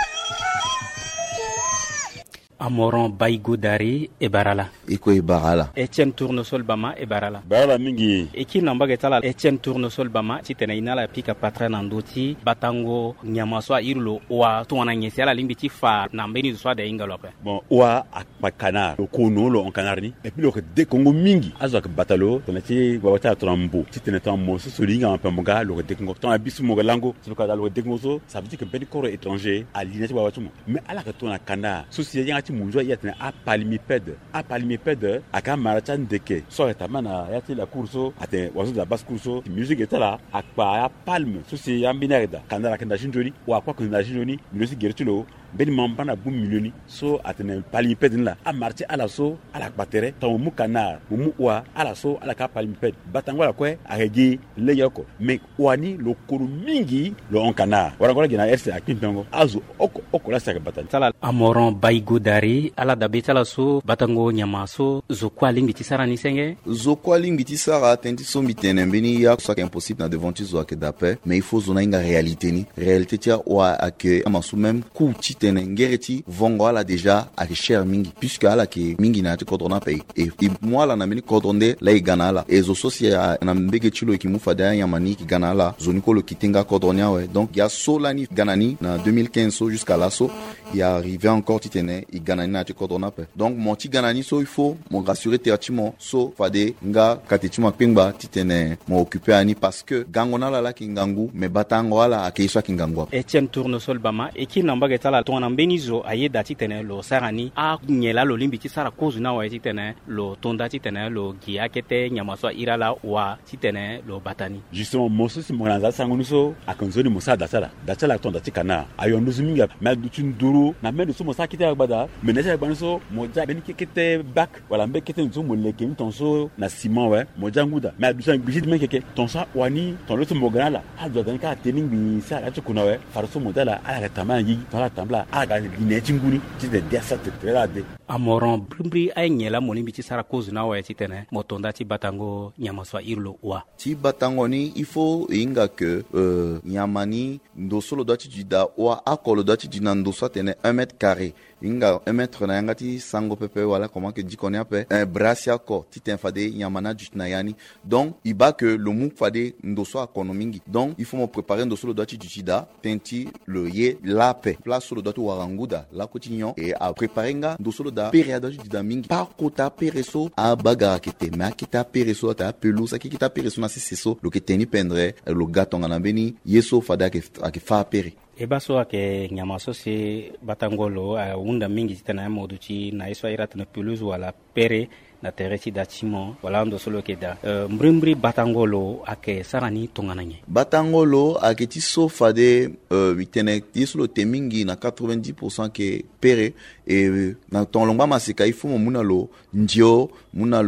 Amoron Baigo Dari e Barala. Iko e Barala. Etienne Tournesol Bama e Barala. Barala mingi. Eki nambage tala Etienne Tournesol Bama titena inala pika patra nandoti batango nyamaswa irulo wa tuwana nyesi ala limbi tifa nambeni swa de ingalope. Bon, wa akpa kanar. Lo kono lo on kanarni. Et puis lo ke de Kongo mingi. Azo ak batalo tonati wawata trambo. Titena tambo so solinga en pamoga lo de Kongo. Ton abisu mogalango. C'est le cas lo de Kongo. Ça veut dire que ben corps étranger à l'inati wawatumo. Mais ala ka tona kana. So si yati munjwa yatna a palimipède a palimipède aka marachan deke so etamana yati la courso ate wazo la basse courso musique etala akpa ya palme so si yambinarda kanara kanda jinjoni wa kwa kanda jinjoni musique gertulo ben mambana bu milioni so atene palimipède la a marché ala so ala batere taw mu kana mu wa ala so ala ka palimipède batango la kwe aregi le yoko mais wani lo koru mingi lo on kana wala ngora gina rc akintongo azu oko oko la saka batali tala Amoron Baigo Dari ala dabetala so batango nyamaso zokwa limbi tisara ni senge zokwa limbi tisara tenti so mitene mbeni ya so ka impossible na devant tu zo ke dape mais il faut zona inga réalité ni réalité tia wa ake amasu même ku titene ngereti vongo ala déjà a cher mingi puisque ala ke mingi na te kodrona pay et moi la na meni kodronde la igana la et zo socia na mbege chilo ki mufada ya mani ki gana la zoniko lo kitenga kodronia ouais donc ya so la ni ganani na deux mille quinze so jusqu'à là so il arrivé encore titene i ganani na te kodrona pay donc mon ti ganani so il faut mon rassurer tertimo so fade nga katetimo pingba titene mo occuper ani parce que gangona la la kingangu me batango ala akeiswa kingangu Etienne Tournesol Bama eki nambaga tala tona mbenizo ayeda titene lo sarani a nyela lo limbi tisara kozu na wa titene lo tonda titene lo gia kete nyamaswa irala wa titene lo batani justement moso si monanza sangunuso akonzoni musa datala datala tonda tikana ayondu zuminga ma dutunduru na medu so musa kite agbada menesa banso moja beni kete back wala mbe kete nzo moleke tonso na ciment ouais moja nguda ma dusan bijit men keke tonsa wani ton loto mogala a do dan ka tening bi sa la tukuna ouais farso modala ala tamangi tala tambla aga bineti nguni tide desa te trade Amoron Brumbri ay nyela molimbi tisara kozu na wa titene motonda ti batango nyamaswa irlo wa ti batango ni il faut inga que euh, nyamani ndosolo dati jida wa akolo dati jina ndoso tene un mètre carré inga un mètre na yangati sango pepe wala comment que dit qu'on appelle un brasia ko titin fade nyamana jutna yani donc il ba que le mou fade ndoso akonomingi donc il faut me préparer ndosolo dati jida tenti le ye la paix place solo dati waranguda la quotidien et à préparer nga ndosolo da période jida mingi par kota pereso a bagara kete ma kita pereso ta pelusa ki kita pereso na siseso lo que teni pendre lo gato ngana beni yeso fada ke ke fa pere ebaso ake nyamaso se batangolo a unda mingi tena moduchi na iswa irata na pelusa wala pere na tereti da chimo wala ndo solo keda uh, mbrimbri batangolo ake sarani tongananye batangolo ake ti so fade euh, mitene ti solo temingi na quatre-vingt-dix pour cent ke pere et na tonlongba masika il faut muna lo ndio muna lo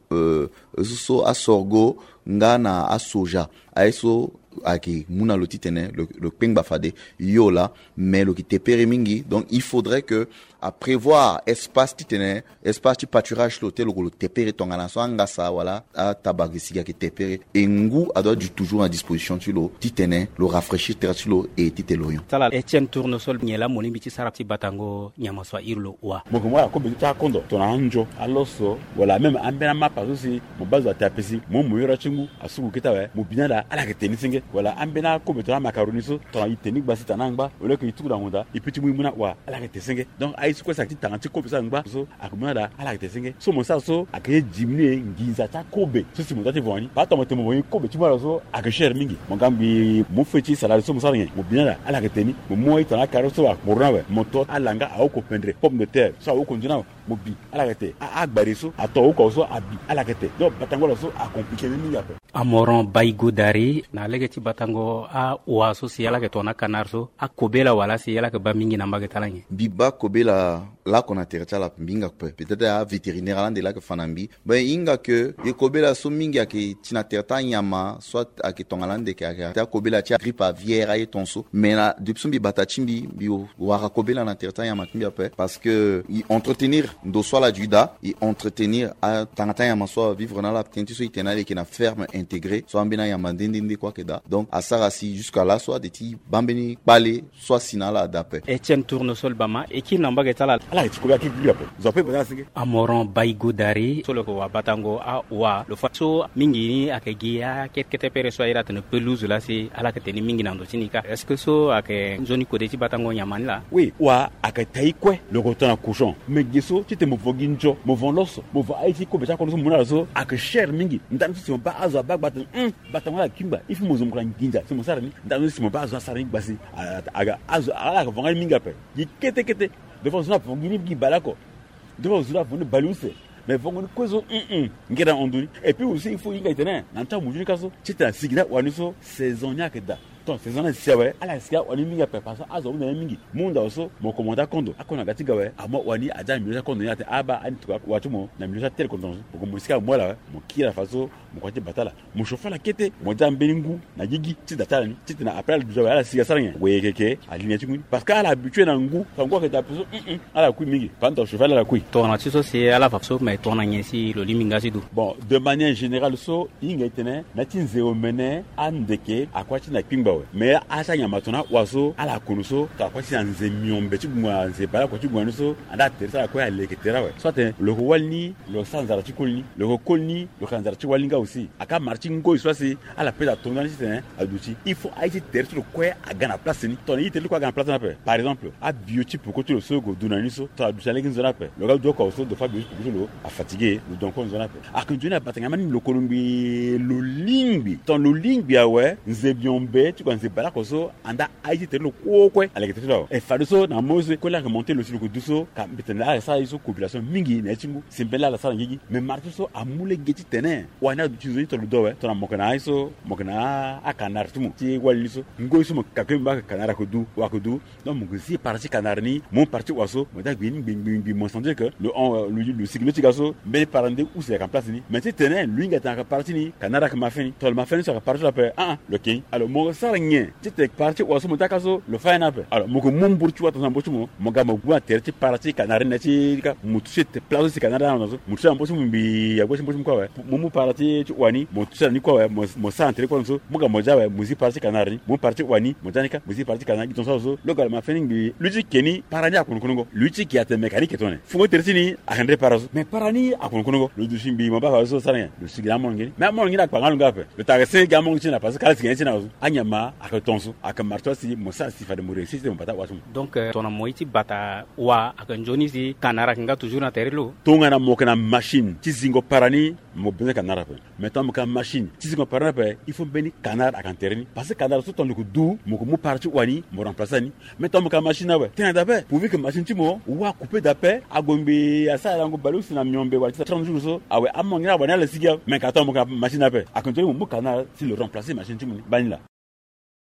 euh, so a sorgho ngana a soja aiso aki muna lo titene le le pengba fade yola mais lo ki tepere mingi. Donc il faudrait que à prévoir espace titene espace ti pâturage l'hôtel lo tepere tongana so anga sa wala a tabagisiga ki tepere engu a doit du toujours à disposition tu lo titene le rafraîchir tertulo et titeloyo sala Etienne Tournesol nyela moni biti sarapti batango nyama so irlo wa moko moi ko bi ta kondo to na njo aloso wala même ambena mapa aussi mo bazo tapesi mo mo yora chingu asuku kitawe mo binala ala ke tenisinge wala ambena ko beto na macaroni so to yi tenik basi tanangba wala ke itu da honda ipiti mu muna wa ala ke tesinge. Donc ai su ko sa ti tanti ko bisa ngba so akumana ala ke tesinge so mo sa so akaye jimne nginza ta kobe so si mo tati voni ba to mo temo mo kobe ti mo so aka share mingi mo gambi mo feti salade so mo sa rien mo binala ala ke teni mo mo ito na karo so akborna we mo to alanga a ko pendre pomme de terre so a ko njuna mo bi ala ke te a agbari so ato ko so abi ala ke te. Donc batango so a compliqué mingi ape Amoron Baigo Dari na legeti batango a waso si yala ke tona kanarso a kobela wala si yala ke ba mingi na mbage talangi biba kobela la qu'on a tereta la mbinga pe peut-être à vétérinaire là de là que fanambi ben inga que e kobela so mingi ke tina tereta nyama soit a ke tongalande ke a kobela tia grippe aviaire et tonso mais na depuis bi batachimbi bi wara kobela na tereta nyama timbi pe parce que i entretenir do soit la juda et entretenir a tangata nyama soit vivre dans la tenti so itenale qui na ferme intégrée soit mbina nyama ndindi quoi que da. Donc à sarasi jusqu'à là soit des ti bambeni balé soit sinala d'après Etienne Tournesol bama et qui n'a mbage tala ala ti ko ba ki bi ape zo pe bana singe Amoron Baigo Dari solo ko wa batango a wa le faso mingi ni akagia ket kete pere so ira tene pelouse là c'est ala ke teni mingi nando tinika. Est-ce que so ake zoni ko de ti batango nyamani la oui wa aka taikwe le rotana cochon mais geso ti te mo voginjo mo von loso mo va aiti ko be ta ko so muna so aka share mingi ndan si mo ba azo ba batan um batango la kimba ifu mo zo mo kan ginja si mo sara ni ndan si mo ba azo sara ni basi aga azo ala ka vonga mingi ape yi kete kete devant zona pour gini qui balako devant zona pour ne baluse mais vont nous cause um ngera onduni et puis aussi il faut y gaitena nanta mujuni kaso chita sigida waniso saisonnier que da donc saisonnier c'est ouais ala sia wani mingi pe parce azo na mingi munda oso mo komanda kondo akona gatiga we amo wani aja mi kondo yate aba ani tuka watumo na mi tel kondo ko mo sika mo la mo kira faso mo kwati batala mo shofa la kete mo jambelingu na gigi chita tani chita na après du ala siga saranya we keke alinya chinguni parce que ala habitué na ngu fa ngwa ke da peso ala ku mingi panta shofa la ku to na tiso c'est ala faso mais to na nyesi lo liminga sidu. Bon de manière générale so inga itene na tinze omene andeke akwati na kimba we mais asa nyama tona waso ala kunuso ta kwati na nze miombe chigwa nze bala kwati gwa so anda teresa kwa ya leketera we soit le walni le sanzara chikolni le kolni le sanzara chiwalinga aussi aka marchi ngo soit c'est ala pesa tonga ni tene aduchi il faut aiti teresa kwa agana place ni toni ite kwa agana place na pe par exemple a biotype ko to le sogo dunani so ta ducha legi nzona pe le gars do ko so de fa biotype ko a fatigué donc on zona pe akunjuna batanga mani lo kolumbi lo lingbi ton lo lingbi awe nze biombe tu nze bala ko so anda aiti te lo kokwe ala ke telo e fa so na mose ko la remonter le sur ko duso ka betena sa iso population mingi na chingu simbela la sa ngigi mais marti so amule geti tene wana du chizo to lo dowe to na mokana iso mokana akanar tumu ti waliso ngo iso mokakemba kanara ko du wa ko du donc mon si parti kanarni mon parti waso mo da gbin gbin gbin mo sanje que le le le signifié gaso mais parande où c'est en place ni mais tu tenais lui il était en partie ni canara que m'a fait ni toi m'a fait sur partie la paix ah le king alors mon sarrien tu t'es parti ou son takaso le fin na paix alors mon mon burtu wa ton burtu mo mon gars mo gua terti partie canara na ti ka mutu te place ci canara na so mutu en burtu mbi ya burtu burtu quoi mo mo partie tu wani mo tu ni quoi mo mo centre quoi so mo gars mo ja mo si partie canara ni mo partie wani mo janika mo si partie canara qui ton so le gars m'a fait ni lui keni parani akunu kungo lui qui a te mécanique ton faut terti ni a rendre paraso mais parani akunu kungo le dushimbi mo ba so saranya le sigira mongeni mais mongeni akwa ngalu ngape le tagase ga mongeni na parce que kala sigeni na anyama akatonso akamarto si mo sa si fa de mourir si mo bata watum donc ton moiti bata wa akanjoni si kanara kinga toujours na terelo tonga na mo kana machine ti zingo parani mo besoin kanara pe maintenant mo kana machine ti zingo parani pe il faut beni kanara akanterni parce que kanara so ton le du mo ko mo parti wani mo remplacer ni maintenant mo kana machine wa tena d'après pour vu que machine ti mo wa couper d'après agombe asa la ngo balu na myombe wa trente jours so awe amongira bana la sigia mais quand on machine ape a continuer mon canal si le remplacer machine timuni banila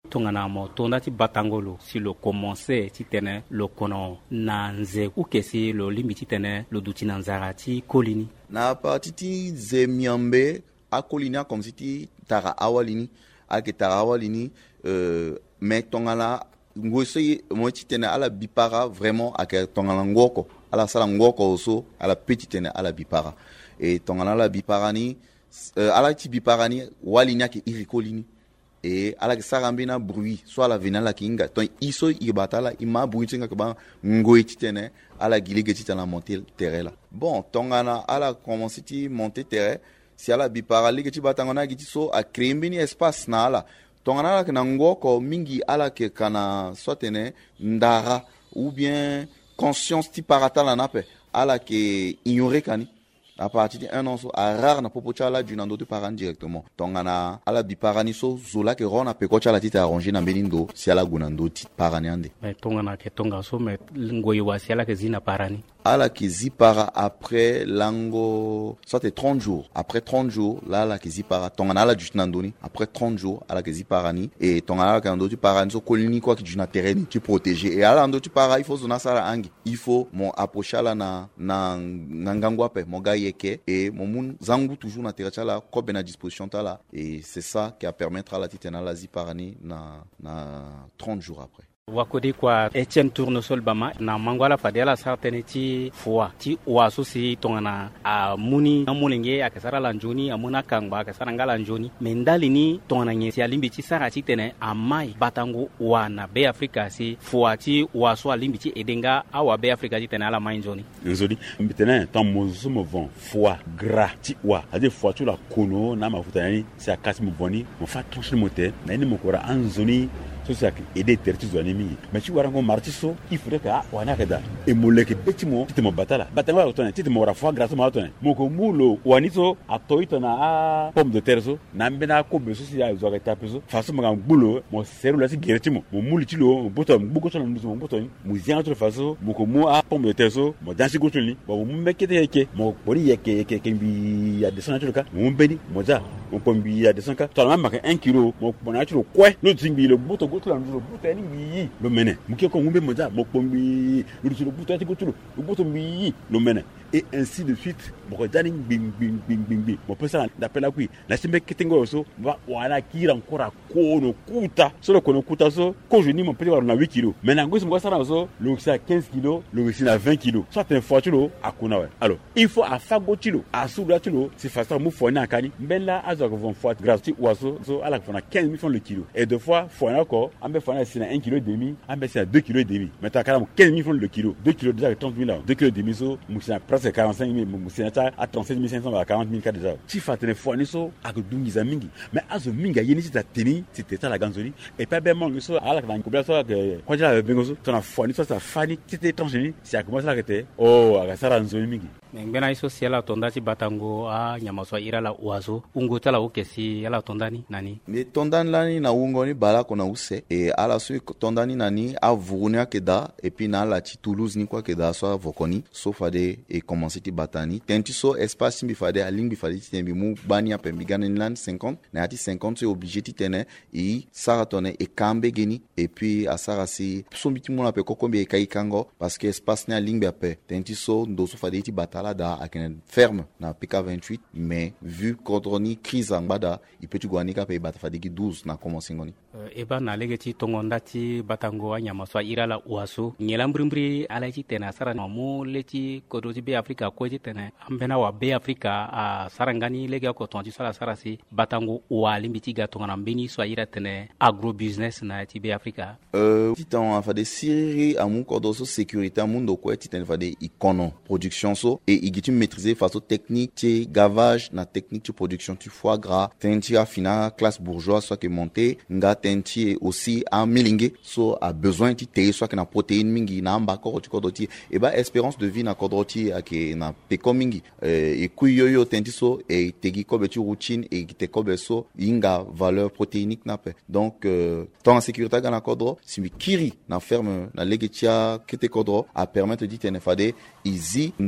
tongana mo tonda ti batangolo si lo commencer ti tene lo kono na nze u kesi lo limbi ti tene lo duti na nzara ti kolini na parti ti ze miambe a kolini a comme si ti tara awalini a ke tara awalini euh mais tongana ngosi mo ti tene ala bipara vraiment a ke tongana ngoko ala sala ngoko oso ala petit tene ala bipara et tongana la bipara ni euh, ala ti bipara ni walini a ke irikolini et ala ke sarambe na bruit soit la vena la kinga ton iso ibatala ima bruit tinga ke ba ngoi ti tene ala gilege ti tana monter terrain là bon tongana ala commencer ti monter terrain si ala bipara lege ti batangona gi ti so a créer mbeni espace na ala tongana ala ke na ngoko mingi ala ke kana soit tene ndara ou bien conscience ti paratala na pe ala ke ignorer kani à partir d'un an so a rare na popo chala du nando te paran directement tongana ala biparani so zola ke rona pe ko chala ti ta arranger na benindo si ala gunando ti parani ande mais tongana ke tonga so mais ngoyi wa si ala ke zina parani ala ke zipara après lango soit trente jours après trente jours là ala ke zipara tongana ala du nandoni après trente jours ala ke ziparani et tongana ala ke nando ti parani so kolini quoi ki du na terrain ti protéger et ala nando ti para il faut zona sala angi il faut mon approcher la na na ngangwa pe mon gars yeke et mon moun zangu toujours na terrain la kobe na disposition ta là et c'est ça qui a permettre à la titana la ziparani na na trente jours après wakodi kwa Etienne Tournesol bama na mangwala fadela certaine ti fois ti waso si tongana a muni na mulenge akasara la njoni amuna kangba akasara ngala njoni mendali ni tongana nyesi alimbi ti sara ti tene amai batango wana be Afrika si fois ti waso alimbi ti edenga awa be Afrika ti tene ala mai njoni nzoli mbitene tan mozo mo von fois gras ti wa ade fois tu la kono na mafuta ni si akasi mo boni mo fa tranche mo te na ni mo kora anzoni so ça aider terti zonemi mais tu vois encore martiso il faudrait que wana kada e moleke betimo ti mo batala batanga wa tone ti mo ra fois grâce mo tone mo ko mulo wanito atoito na a pomme de terre so na mbena ko beso si ya zo ka tapeso faso mo ngbulo mo seru la si geretimo mo muli ti lo mo boto mo so na mo boto mo zian to faso mo ko mo a pomme de terre so mo dansi goto ni bo mo mekete yeke mo bori yeke yeke kembi ya descendre to ka mo mbeni mo za mo pombi ya descendre ka to na ma un kilo mo bona ti lo kwe lo tingbi le boto goto la lo boto ni bi lo mene muke ko ngumbe mo za mo pombi lo ti lo boto ti goto lo boto bi lo mene et ainsi de suite mo dani bing bing bing bing bing mo pesa d'appel à qui la simbe kitengo so va wana kira ancora kono kuta solo kono kuta so ko je ni mon petit na huit kilos mais na ngosi mo sara so lo sa quinze kilos lo si na vingt kilos soit un fortune akuna ouais alors il faut à fago kilo à souda kilo c'est facile mo fona kani mbela azo ko von fois gratuit ou so so ala fona quinze mille francs le kilo et deux fois fona ko ambe fona si na un kilo et demi ambe si na deux kilos et demi mais ta kala quinze mille francs le kilo deux kilos déjà trente mille deux kilos et demi so mo si na presque quarante-cinq mille mo si na à trente-sept mille cinq cents à quarante mille déjà si fatene fona so ak dungiza mingi mais azo minga yeni si ta teni c'était ça la ganzoli et pas bien mon so ala ka ngobla so que quand la bengo so tona fona so ça fani c'était tranché si a commencé la kete oh aga sara nzoli mingi ngena iso si ala tonda ti batango a nyamaswa ira la wazo ungo tala okesi ala tondani nani mais tondani lani na ungoni bala kona use et ala so tondani nani a vurunia keda et puis na la ti Toulouse ni quoi keda so vokoni so fade et commencer ti batani tenti so espace mi fade a limbi fade ti tembi mu bani a pembi ganen land cinquante na ti cinquante so obligé ti tene et saratone et kambe geni et puis a sarasi so biti mo na pe kokombe e kai kango parce que espace na limbi a pe tenti so ndo so fade ti batala da a ken ferme na P K vingt-huit mais vu kodroni crise angbada il peut tu gwanika pe bata fade ki douze na commencer ngoni e ba na lege ti tongonda ti batango a nyamaswa ira la waso nyela mbrimbre ala ti tena sara mo le ti kodo ti be Afrika ko ti tena ambena wa be Afrika a sarangani lege ko tonti sala sara si batango wa limiti ga tongana mbeni so ira tene agro business na ti be Afrika euh ti ton a fade siri amu kodo so sécurité amundo ko ti tena fade ikono production so et il tu maîtriser face aux techniques ti gavage na technique de production tu foie gras tenti a fina classe bourgeoise soit que monter nga tenti aussi en milingue so a besoin ti te soit que na protéine mingi na amba ko ti kodoti et ba espérance de vie na kodoti a ke na peko mingi et kuyoyo tenti so et tegi ko be ti routine et te ko be so inga valeur protéinique na pe donc euh, ton sécurité ga na kodro simi kiri na ferme na legetia kete kodro a permettre di tene fade easy ndoti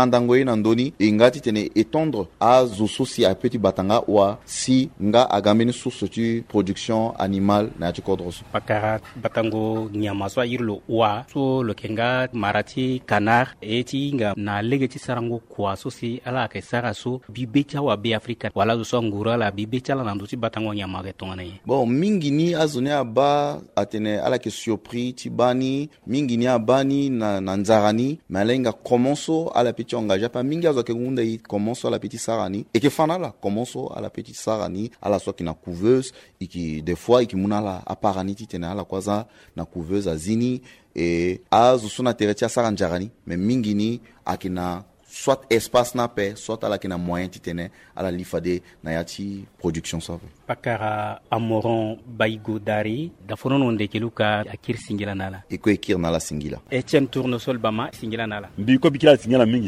mandango ina ndoni ingati tene étendre à zososi a petit batanga wa si nga agameni source tu production animale na ti kodroso pakara batango nyama so irlo wa so lo kenga marati canard eti nga na legeti sarango kwa so si ala ke saraso bibecha wa be afrika wala so ngura la bibecha la nando ti batango nyama ke tongana ye bon mingi ni azone aba atene ala ke surpris ti bani mingi ni abani na nanzarani malenga commenso ala petit engagé pa mingi azo ke ngunda yi commenso ala petit sarani et que fanala commenso ala petit sarani ala so ki na couveuse et qui des fois qui munala aparani ti tene ala kwaza na couveuse azini et azo sona teretia saranjarani mais mingi ni akina soit espace na pe soit ala kina moyen ti tene ala lifade na yati production sabe pakara amoron baigo dari da fonono ndekeluka akir singila nala iko ekir nala singila Etienne Tournesol bama singila nala mbiko bikila singila mingi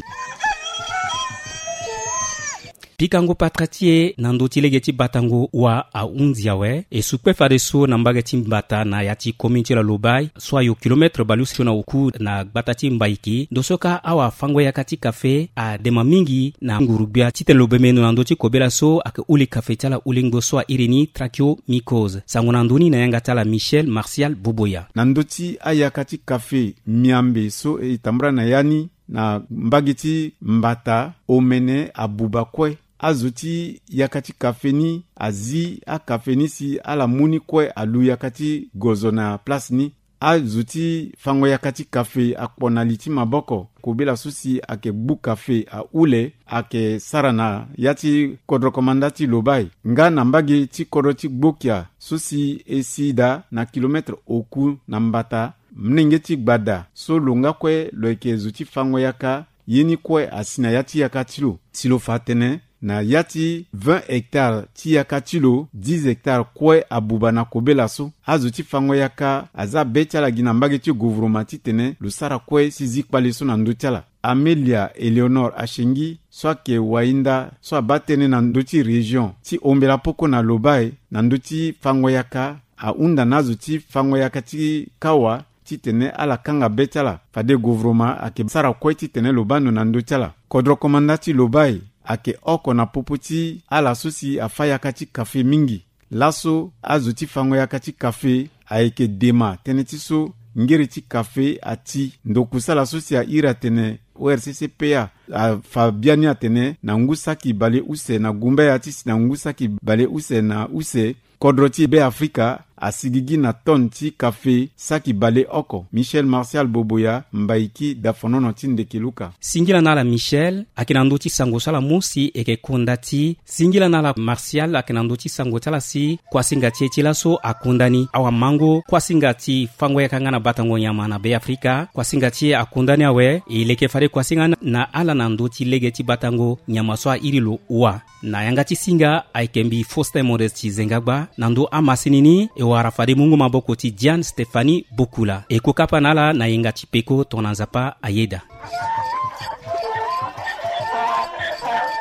pikango patratie nandoti legeti batango wa a unziawe e sukpe fade so na mbagati mbata na yati kominti la lobai so ayo kilometre balusi na uku na batati mbaiki dosoka awa fangwe yakati kafe a dema mingi na ngurubia tite lobemeno nandoti kobela so ake uli kafe tala ulingo so irini tracheomycose sangonandoni na yanga tala Michel Martial Boboya nandoti ayakati kafe miambe so e tambra na yani na mbagiti mbata omene abubakwe azuti yakati kafeni azi a kafeni si ala muni kwe alu yakati gozona place ni azuti fango yakati kafe akponaliti maboko kubila susi ake bu kafe a ule ake sarana yati kodro komandati lobai nga nambagi ti kodro ti gbokia susi esida na kilometre oku na mbata mnengeti gbada so longa kwe loike zuti fango yaka yini kwe asina yati yaka tilo silo fatene na yati vingt hectares ti yaka tilo dix hectares kwe abuba na kobela so azuti fango yaka aza betia la gina mbage ti gouvernement ti tene lo sara kwe si zikpale so na ndotiala Amelia Eleonore Ashengi so ke wainda so abatene na ndoti region ti ombela poko na lobai na ndoti fango yaka a unda nazuti fango yaka ti kawa ti tene ala kanga betala fade gouvernement ake sara kwe ti tene lobano na ndotala kodro komandati lobai ake oko na popoti ala susi afaya kati kafe mingi laso azuti fango ya kati kafe aike dema tene ti so ngiri ti kafe ati ndokusala susi a ira tene O R C C P A a fabiani atene na ngusaki bale use na gumbe ya ti na ngusaki bale use na use kodroti be Afrika asigigi na ton ti kafe saki bale oko Michel Martial Boboya mbaiki da fonono tinde kiluka singila nala Michel akinando ti sango sala musi eke kondati singila nala Martial akinando ti sango tala si kwa singati ti laso akondani awa mango kwa singati fango ya kangana batango nyama na be Afrika kwa singati akondani awe ileke fare kwa singana na ala nando ti lege ti batango nyama so irilo wa na yanga ti singa aikembi Faustin Modestis Zengagba nando amasinini e wara fade mungu maboko ti Diane Stéphanie Bokula e kokapa nala na yenga ti peko tonanzapa ayeda